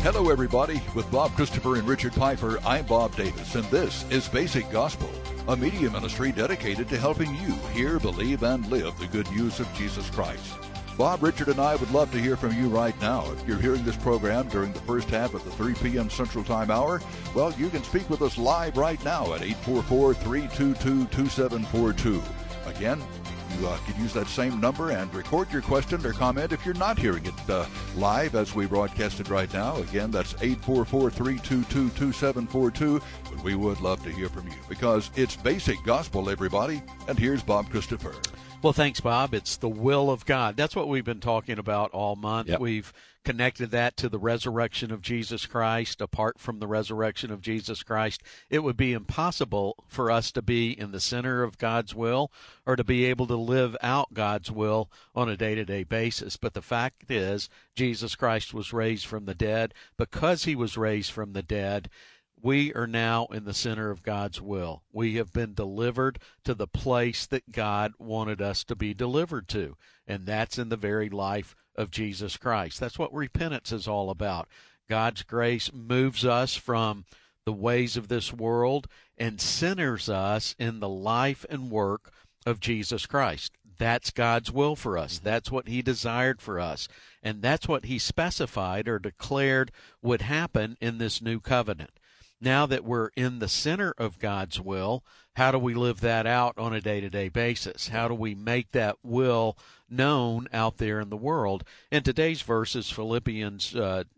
Hello, everybody. With Bob Christopher and Richard Piper, I'm Bob Davis, and this is Basic Gospel, a media ministry dedicated to helping you hear, believe, and live the good news of Jesus Christ. Bob, Richard, and I would love to hear from you right now. If you're hearing this program during the first half of the 3 p.m. Central Time hour, well, you can speak with us live right now at 844-322-2742. Again, you can use that same number and record your question or comment if you're not hearing it live as we broadcast it right now. Again, that's 844-322-2742. But we would love to hear from you because it's Basic Gospel, everybody. And here's Bob Christopher. Well, thanks, Bob. It's the will of God. That's what we've been talking about all month. Yep. We've connected that to the resurrection of Jesus Christ. Apart from the resurrection of Jesus Christ, it would be impossible for us to be in the center of God's will or to be able to live out God's will on a day-to-day basis. But the fact is, Jesus Christ was raised from the dead. Because he was raised from the dead, we are now in the center of God's will. We have been delivered to the place that God wanted us to be delivered to, and that's in the very life of Jesus Christ. That's what repentance is all about. God's grace moves us from the ways of this world and centers us in the life and work of Jesus Christ. That's God's will for us. That's what he desired for us, and that's what he specified or declared would happen in this new covenant. Now that we're in the center of God's will, how do we live that out on a day-to-day basis? How do we make that will known out there in the world? And today's verse is Philippians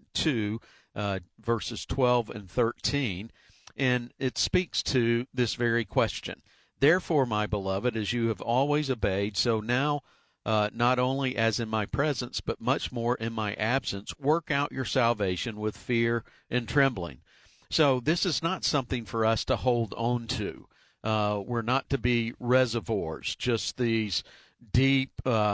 2, verses 12 and 13, and it speaks to this very question. Therefore, my beloved, as you have always obeyed, so now not only as in my presence, but much more in my absence, work out your salvation with fear and trembling. So this is not something for us to hold on to. We're not to be reservoirs, just these deep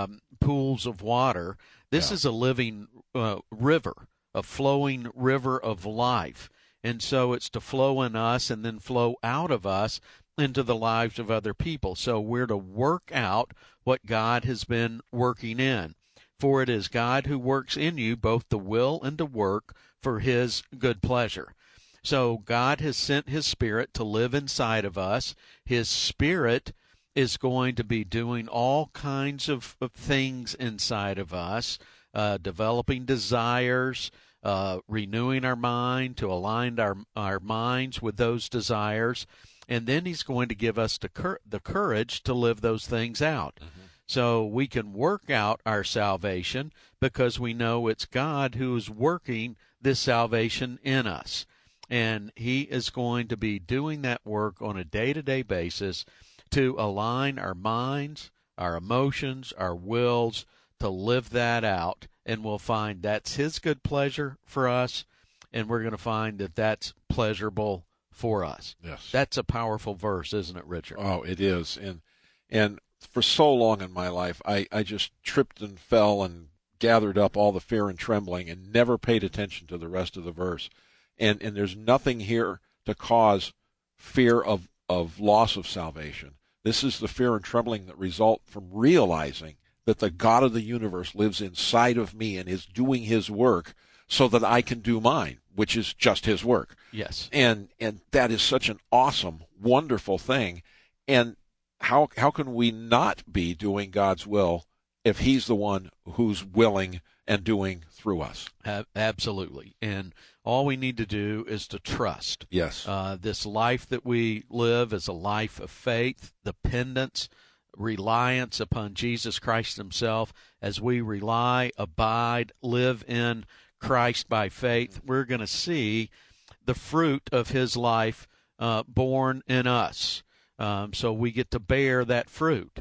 pools of water. This is a living river, a flowing river of life. And so it's to flow in us and then flow out of us into the lives of other people. So we're to work out what God has been working in. For it is God who works in you both the will and to work for his good pleasure. So God has sent his Spirit to live inside of us. His Spirit is going to be doing all kinds of things inside of us, developing desires, renewing our mind to align our minds with those desires. And then he's going to give us the courage to live those things out. Mm-hmm. So we can work out our salvation because we know it's God who is working this salvation in us. And he is going to be doing that work on a day-to-day basis to align our minds, our emotions, our wills, to live that out. And we'll find that's his good pleasure for us, and we're going to find that that's pleasurable for us. Yes. That's a powerful verse, isn't it, Richard? Oh, it is. And for so long in my life, I just tripped and fell and gathered up all the fear and trembling and never paid attention to the rest of the verse. And there's nothing here to cause fear of loss of salvation. This is the fear and trembling that result from realizing that the God of the universe lives inside of me and is doing his work so that I can do mine, which is just his work. Yes. And that is such an awesome, wonderful thing. And how can we not be doing God's will if he's the one who's willing and doing through us? Absolutely. And all we need to do is to trust. Yes. This life that we live is a life of faith, dependence, reliance upon Jesus Christ himself. As we rely, abide, live in Christ by faith, we're going to see the fruit of his life born in us. So we get to bear that fruit.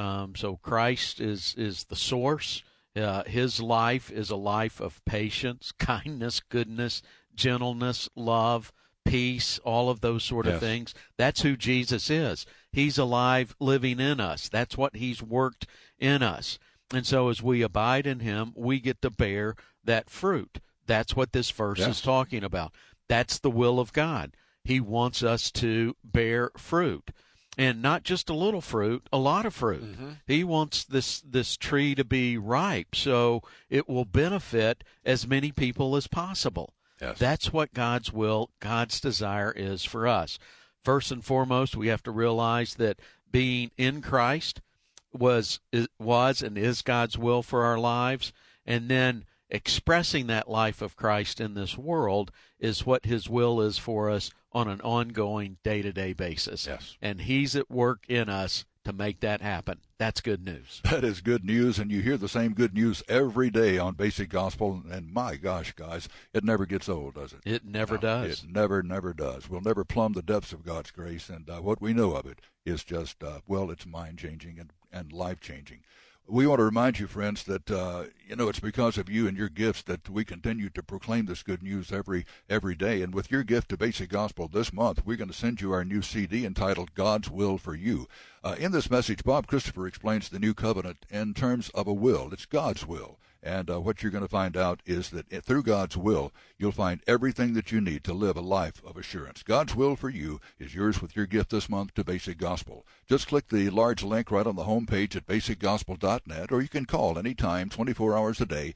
So Christ is the source. His life is a life of patience, kindness, goodness, gentleness, love, peace, all of those sort of things. That's who Jesus is. He's alive, living in us. That's what he's worked in us. And so as we abide in him, we get to bear that fruit. That's what this verse is talking about. That's the will of God. He wants us to bear fruit. And not just a little fruit, a lot of fruit. Mm-hmm. He wants this tree to be ripe so it will benefit as many people as possible. Yes. That's what God's will, God's desire is for us. First and foremost, we have to realize that being in Christ was and is God's will for our lives, and then expressing that life of Christ in this world is what his will is for us on an ongoing day-to-day basis. Yes. And he's at work in us to make that happen. That's good news. That is good news, and you hear the same good news every day on Basic Gospel, and my gosh, guys, it never gets old, does it? It never does. It never does. We'll never plumb the depths of God's grace, and what we know of it is just, it's mind-changing and life-changing. We want to remind you, friends, that it's because of you and your gifts that we continue to proclaim this good news every day. And with your gift to Basic Gospel this month, we're going to send you our new CD entitled God's Will for You. In this message, Bob Christopher explains the new covenant in terms of a will. It's God's will. And what you're going to find out is that through God's will, you'll find everything that you need to live a life of assurance. God's will for you is yours with your gift this month to Basic Gospel. Just click the large link right on the home page at basicgospel.net, or you can call anytime, 24 hours a day,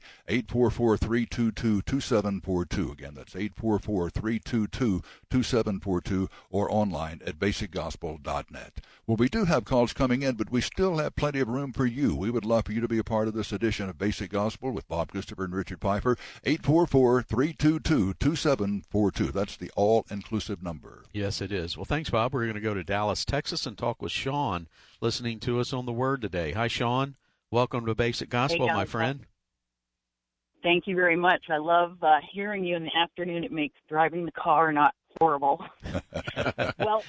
844-322-2742. Again, that's 844-322-2742, or online at basicgospel.net. Well, we do have calls coming in, but we still have plenty of room for you. We would love for you to be a part of this edition of Basic Gospel with Bob Christopher and Richard Pfeiffer. 844-322-2742. That's the all-inclusive number. Yes, it is. Well, thanks, Bob. We're going to go to Dallas, Texas, and talk with Sean, listening to us on the Word today. Hi, Sean. Welcome to Basic Gospel, my friend. Thank you very much. I love hearing you in the afternoon. It makes driving the car not horrible. Well,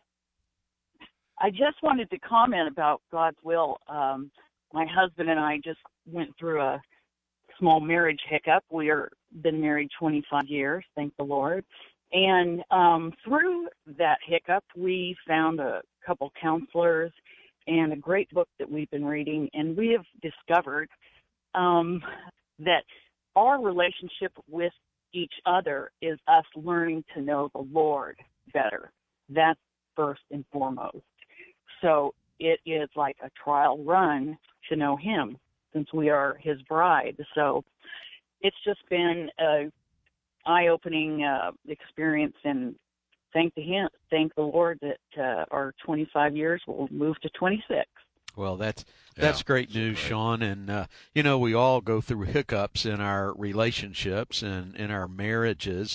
I just wanted to comment about God's will. My husband and I just went through a small marriage hiccup. We've been married 25 years, thank the Lord. And through that hiccup, we found a couple counselors and a great book that we've been reading, and we have discovered that our relationship with each other is us learning to know the Lord better. That's first and foremost. So it is like a trial run to know him, since we are his bride. So it's just been an eye-opening experience, and thank the Lord that our 25 years will move to 26. Well, that's great news, Sean. And, we all go through hiccups in our relationships and in our marriages.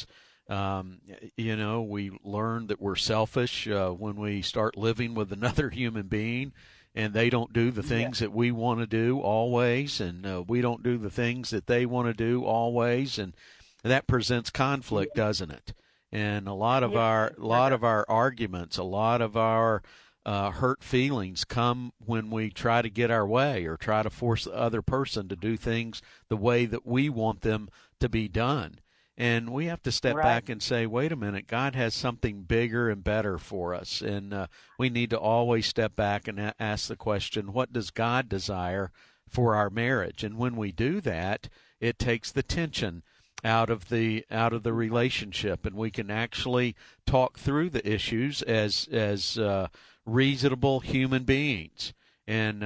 We learn that we're selfish when we start living with another human being, and they don't do the things that we want to do always, and we don't do the things that they want to do always, and that presents conflict, doesn't it? And a lot of our arguments, a lot of our hurt feelings come when we try to get our way or try to force the other person to do things the way that we want them to be done. And we have to step back and say, wait a minute, God has something bigger and better for us. And we need to always step back and ask the question, what does God desire for our marriage? And when we do that, it takes the tension out of the relationship, and we can actually talk through the issues as reasonable human beings. And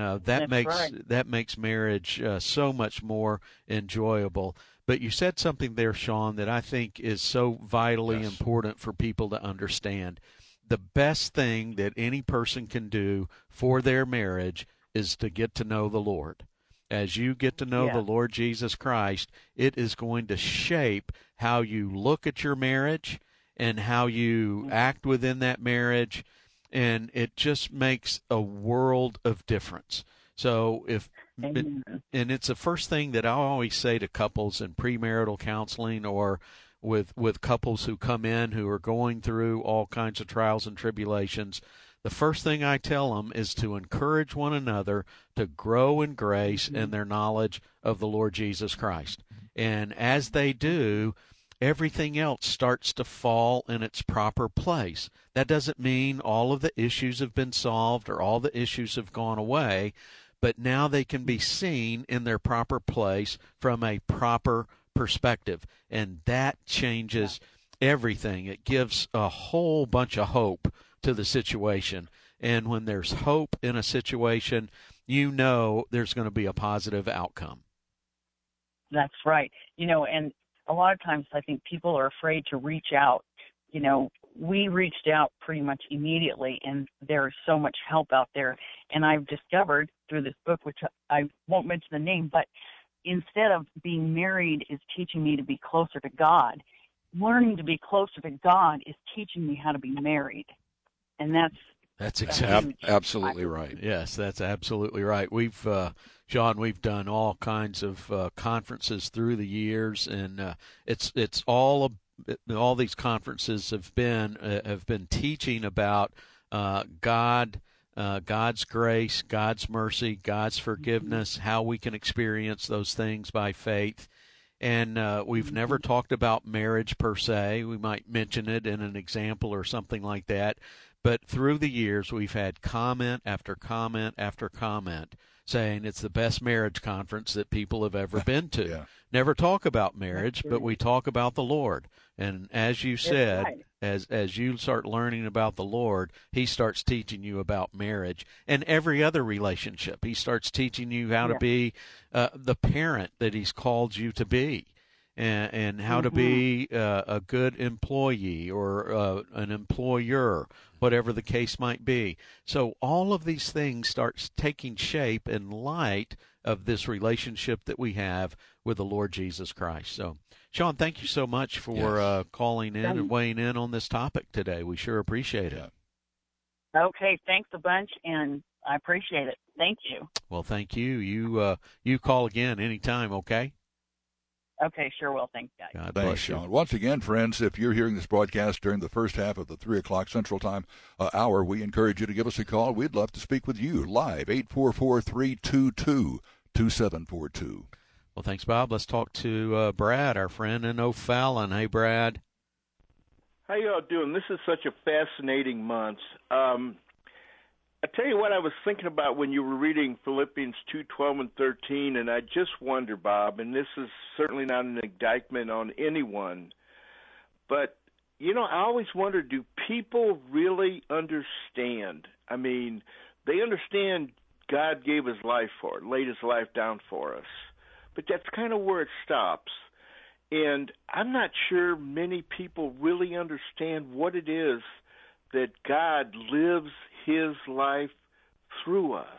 that makes marriage so much more enjoyable. But you said something there, Sean, that I think is so vitally important for people to understand. The best thing that any person can do for their marriage is to get to know the Lord. As you get to know the Lord Jesus Christ, it is going to shape how you look at your marriage and how you act within that marriage, and it just makes a world of difference. So and it's the first thing that I always say to couples in premarital counseling or with couples who come in who are going through all kinds of trials and tribulations. The first thing I tell them is to encourage one another to grow in grace and their knowledge of the Lord Jesus Christ. And as they do, everything else starts to fall in its proper place. That doesn't mean all of the issues have been solved or all the issues have gone away, but now they can be seen in their proper place from a proper perspective, and that changes everything. It gives a whole bunch of hope to the situation, and when there's hope in a situation, you know there's going to be a positive outcome. That's right. And a lot of times I think people are afraid to reach out. You know, we reached out pretty much immediately, and there's so much help out there. And I've discovered through this book, which I won't mention the name, but instead of being married is teaching me to be closer to God. Learning to be closer to God is teaching me how to be married. And that's exactly absolutely right. Yes, that's absolutely right. We've John, we've done all kinds of conferences through the years, and it's all these conferences have been teaching about God, God's grace, God's mercy, God's forgiveness, how we can experience those things by faith. And we've never talked about marriage per se. We might mention it in an example or something like that. But through the years, we've had comment after comment after comment saying it's the best marriage conference that people have ever been to. Yeah. Never talk about marriage, but we talk about the Lord. And as you said, right. as you start learning about the Lord, He starts teaching you about marriage and every other relationship. He starts teaching you how to be the parent that He's called you to be, and how to be a good employee or an employer, whatever the case might be. So all of these things start taking shape in light of this relationship that we have with the Lord Jesus Christ. So, Sean, thank you so much for calling in and weighing in on this topic today. We sure appreciate it. Okay, thanks a bunch, and I appreciate it. Thank you. Well, thank you. You call again anytime, okay? Okay, sure will. Thanks, guys. God Thanks, bless Sean. you. Once again, friends, if you're hearing this broadcast during the first half of the 3 o'clock Central Time hour, we encourage you to give us a call. We'd love to speak with you live, 844-322-2742. Well, thanks, Bob. Let's talk to Brad, our friend in O'Fallon. Hey, Brad. How y'all doing? This is such a fascinating month. I tell you what I was thinking about when you were reading Philippians 2:12 and 13, and I just wonder, Bob, and this is certainly not an indictment on anyone, but, you know, I always wonder, do people really understand? I mean, they understand God gave His life for it, laid His life down for us, but that's kind of where it stops. And I'm not sure many people really understand what it is that God lives His life through us.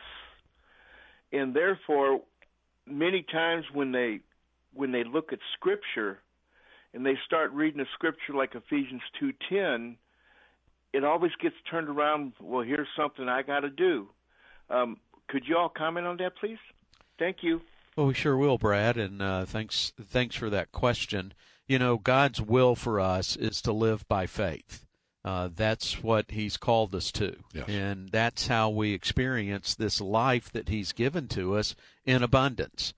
And therefore, many times when they look at Scripture and they start reading a Scripture like Ephesians 2:10, it always gets turned around, well, here's something I got to do. Could you all comment on that, please? Thank you. Well, we sure will, Brad, and thanks for that question. You know, God's will for us is to live by faith. That's what He's called us to, yes. And that's how we experience this life that He's given to us in abundance.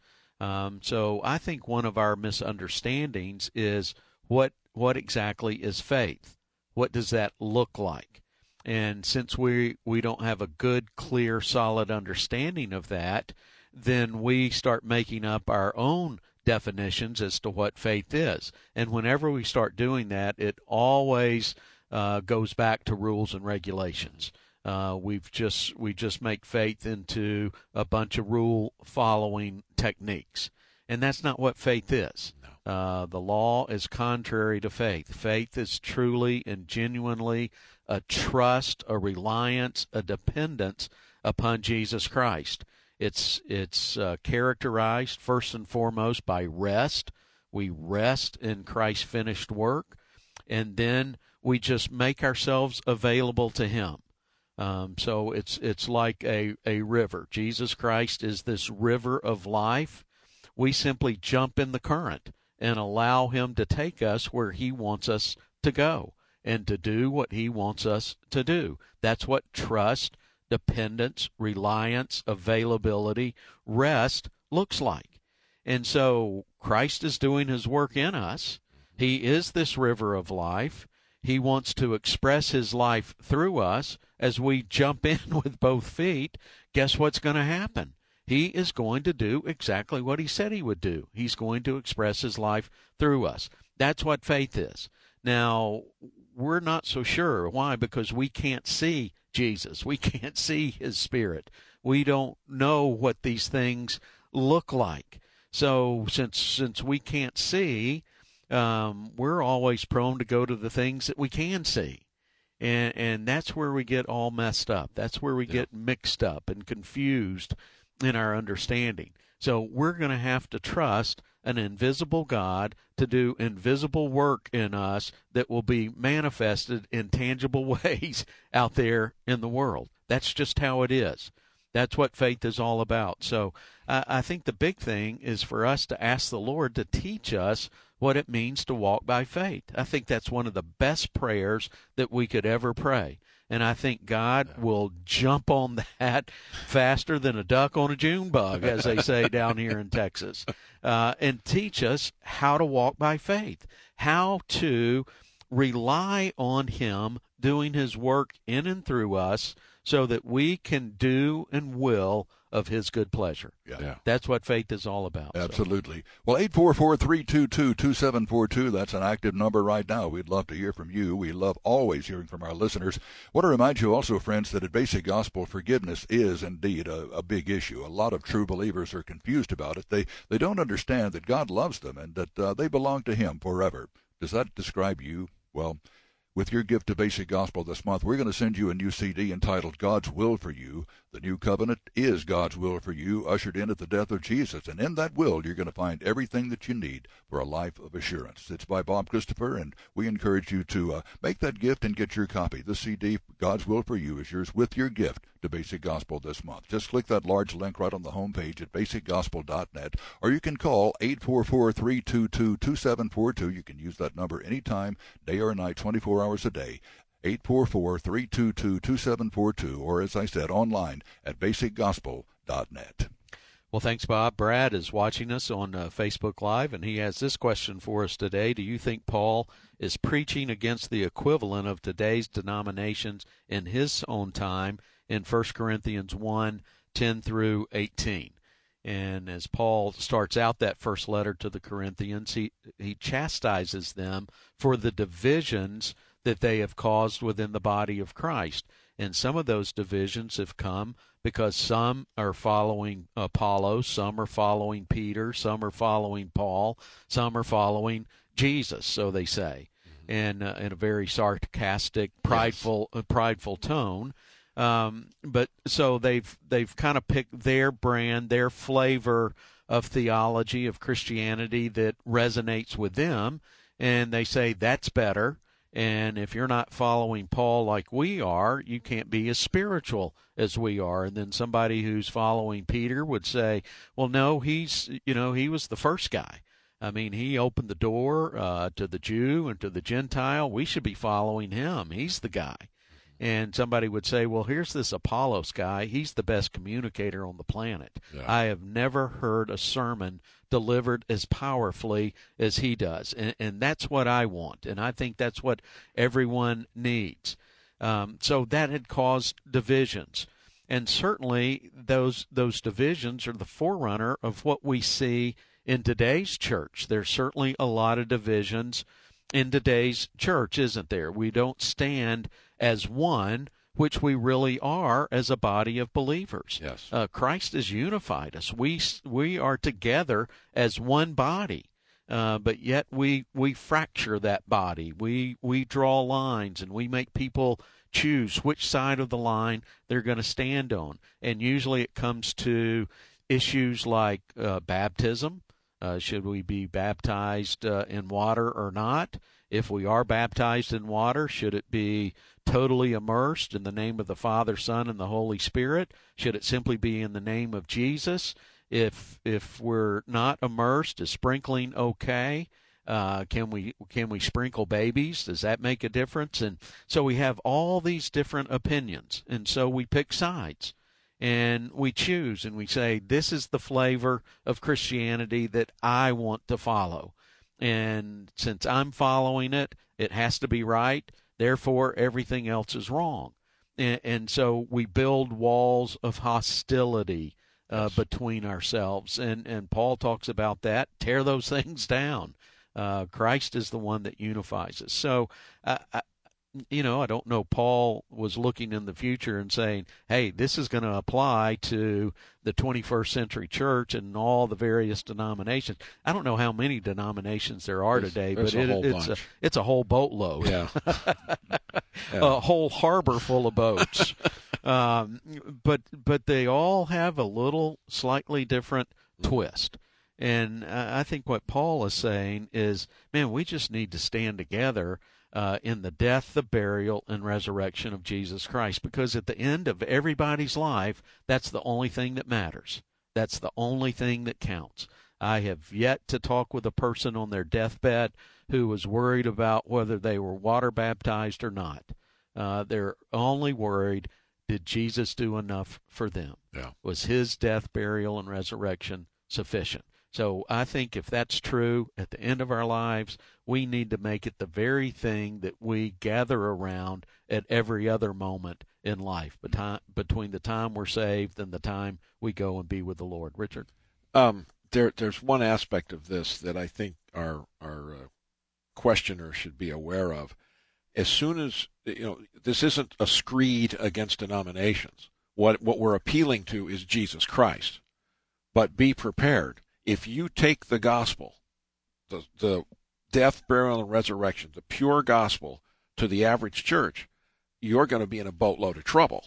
So I think one of our misunderstandings is what exactly is faith? What does that look like? And since we don't have a good, clear, solid understanding of that, then we start making up our own definitions as to what faith is. And whenever we start doing that, it always goes back to rules and regulations. We just make faith into a bunch of rule following techniques, and that's not what faith is. No. The law is contrary to faith. Faith is truly and genuinely a trust, a reliance, a dependence upon Jesus Christ. It's characterized first and foremost by rest. We rest in Christ's finished work, and then we just make ourselves available to Him. So it's like a river. Jesus Christ is this river of life. We simply jump in the current and allow Him to take us where He wants us to go and to do what He wants us to do. That's what trust, dependence, reliance, availability, rest looks like. And so Christ is doing His work in us. He is this river of life. He wants to express His life through us. As we jump in with both feet, guess what's going to happen? He is going to do exactly what He said He would do. He's going to express His life through us. That's what faith is. Now, we're not so sure. Why? Because we can't see Jesus. We can't see His Spirit. We don't know what these things look like. So since we can't see, we're always prone to go to the things that we can see. And that's where we get all messed up. That's where we get mixed up and confused in our understanding. So we're going to have to trust an invisible God to do invisible work in us that will be manifested in tangible ways out there in the world. That's just how it is. That's what faith is all about. So I think the big thing is for us to ask the Lord to teach us what it means to walk by faith. I think that's one of the best prayers that we could ever pray. And I think God will jump on that faster than a duck on a June bug, as they say down here in Texas, and teach us how to walk by faith, how to rely on Him doing His work in and through us so that we can do and will of His good pleasure. Yeah. That's what faith is all about. Absolutely. So. Well, 844-322-2742, that's an active number right now. We'd love to hear from you. We love always hearing from our listeners. I want to remind you also, friends, that at Basic Gospel, forgiveness is indeed a big issue. A lot of true believers are confused about it. They don't understand that God loves them and that they belong to Him forever. Does that describe you? Well, with your gift to Basic Gospel this month, we're going to send you a new CD entitled God's Will for You. The new covenant is God's will for you, ushered in at the death of Jesus. And in that will, you're going to find everything that you need for a life of assurance. It's by Bob Christopher, and we encourage you to make that gift and get your copy. The CD, God's Will for You, is yours with your gift to Basic Gospel this month. Just click that large link right on the homepage at basicgospel.net, or you can call 844-322-2742. You can use that number anytime, day or night, 24 hours a day. 844-322-2742, or as I said, online at basicgospel.net. Well, thanks, Bob. Brad is watching us on Facebook Live, and he has this question for us today. Do you think Paul is preaching against the equivalent of today's denominations in his own time in 1 Corinthians 1:10 through 18? And as Paul starts out that first letter to the Corinthians, he chastises them for the divisions that they have caused within the body of Christ. And some of those divisions have come because some are following Apollos, some are following Peter, some are following Paul, some are following Jesus, so they say, and in a very sarcastic, prideful tone. But so they've kind of picked their brand, their flavor of theology, of Christianity that resonates with them, and they say that's better. And if you're not following Paul like we are, you can't be as spiritual as we are. And then somebody who's following Peter would say, well, no, he was the first guy. I mean, he opened the door to the Jew and to the Gentile. We should be following him. He's the guy. And somebody would say, well, here's this Apollos guy. He's the best communicator on the planet. Yeah. I have never heard a sermon delivered as powerfully as he does. And that's what I want. And I think that's what everyone needs. So that had caused divisions. And certainly those divisions are the forerunner of what we see in today's church. There's certainly a lot of divisions in today's church, isn't there? We don't stand as one, which we really are as a body of believers. Yes. Christ has unified us. We are together as one body, but yet we fracture that body. We draw lines, and we make people choose which side of the line they're going to stand on. And usually it comes to issues like baptism. Should we be baptized in water or not? If we are baptized in water, should it be totally immersed in the name of the Father, Son, and the Holy Spirit? Should it simply be in the name of Jesus? If we're not immersed, is sprinkling okay? Can we sprinkle babies? Does that make a difference? And so we have all these different opinions, and so we pick sides. And we choose, and we say, this is the flavor of Christianity that I want to follow. And since I'm following it, it has to be right. Therefore, everything else is wrong. And so we build walls of hostility between ourselves. And Paul talks about that. Tear those things down. Christ is the one that unifies us. So I don't know, Paul was looking in the future and saying, hey, this is going to apply to the 21st century church and all the various denominations. I don't know how many denominations there are today, but it's a whole boatload. Yeah. A whole harbor full of boats. But they all have a little slightly different twist. And I think what Paul is saying is, man, we just need to stand together in the death, the burial, and resurrection of Jesus Christ. Because at the end of everybody's life, that's the only thing that matters. That's the only thing that counts. I have yet to talk with a person on their deathbed who was worried about whether they were water baptized or not. They're only worried, did Jesus do enough for them? Yeah. Was his death, burial, and resurrection sufficient? So I think if that's true at the end of our lives, we need to make it the very thing that we gather around at every other moment in life, between the time we're saved and the time we go and be with the Lord. Richard? There's one aspect of this that I think our questioner should be aware of. As soon as, this isn't a screed against denominations. What we're appealing to is Jesus Christ. But be prepared. If you take the gospel, the death, burial, and resurrection, the pure gospel, to the average church, you're going to be in a boatload of trouble.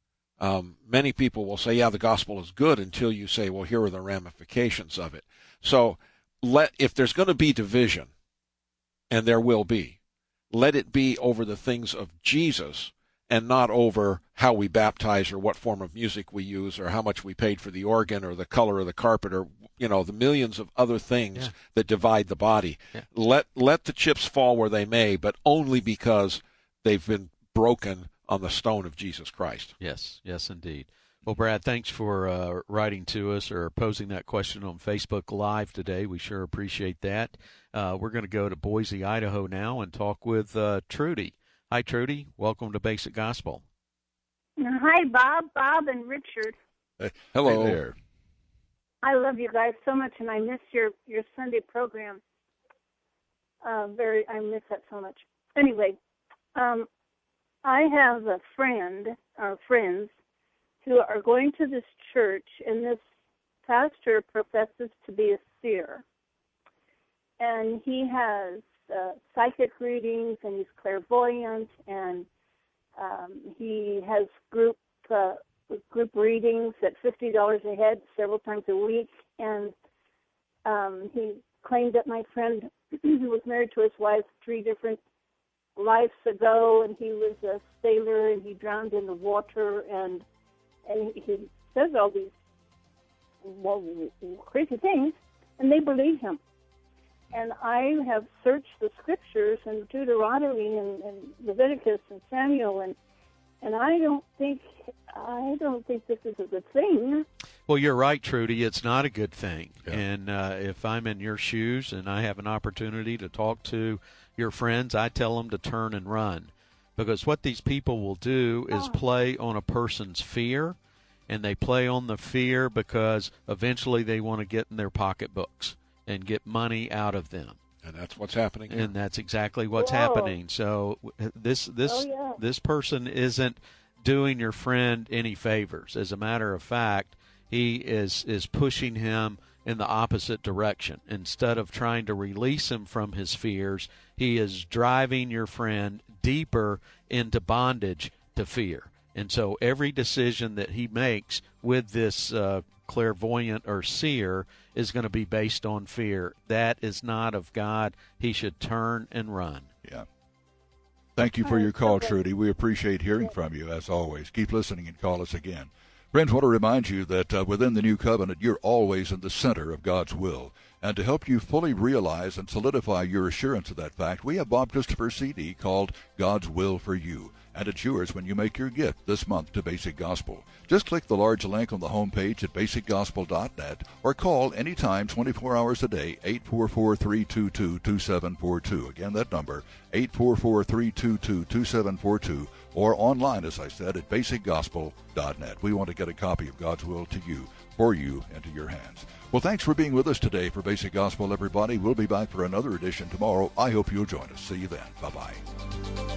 Many people will say, yeah, the gospel is good, until you say, well, here are the ramifications of it. So if there's going to be division, and there will be, let it be over the things of Jesus and not over how we baptize or what form of music we use or how much we paid for the organ or the color of the carpet or, the millions of other things that divide the body. Yeah. Let the chips fall where they may, but only because they've been broken on the stone of Jesus Christ. Yes, indeed. Well, Brad, thanks for writing to us or posing that question on Facebook Live today. We sure appreciate that. We're going to go to Boise, Idaho now and talk with Trudy. Hi, Trudy. Welcome to Basic Gospel. Hi, Bob and Richard. Hello. Hey there. I love you guys so much, and I miss your Sunday program. I miss that so much. Anyway, I have a friend, or friends, who are going to this church, and this pastor professes to be a seer. And he has psychic readings, and he's clairvoyant, and he has group readings at $50 a head several times a week. And he claimed that my friend who was married to his wife 3 different lives ago, and he was a sailor, and he drowned in the water, and he says all these crazy things, and they believe him. And I have searched the scriptures and Deuteronomy and Leviticus and Samuel, and I don't think this is a good thing. Well, you're right, Trudy. It's not a good thing. Yeah. And if I'm in your shoes and I have an opportunity to talk to your friends, I tell them to turn and run. Because what these people will do is play on a person's fear, and they play on the fear because eventually they want to get in their pocketbooks and get money out of them. And that's what's happening here. And that's exactly what's happening. So this person isn't doing your friend any favors. As a matter of fact, he is pushing him in the opposite direction. Instead of trying to release him from his fears, he is driving your friend deeper into bondage to fear. And so every decision that he makes with this clairvoyant or seer is going to be based on fear. That is not of God. He should turn and run. Yeah. Thank you for your call, Trudy. We appreciate hearing from you, as always. Keep listening and call us again. Friends, I want to remind you that within the new covenant, you're always in the center of God's will. And to help you fully realize and solidify your assurance of that fact, we have Bob Christopher's CD called God's Will for You. And it's yours when you make your gift this month to Basic Gospel. Just click the large link on the homepage at basicgospel.net or call anytime 24 hours a day, 844-322-2742. Again, that number, 844-322-2742, or online, as I said, at basicgospel.net. We want to get a copy of God's Will to you, for you, into your hands. Well, thanks for being with us today for Basic Gospel, everybody. We'll be back for another edition tomorrow. I hope you'll join us. See you then. Bye-bye.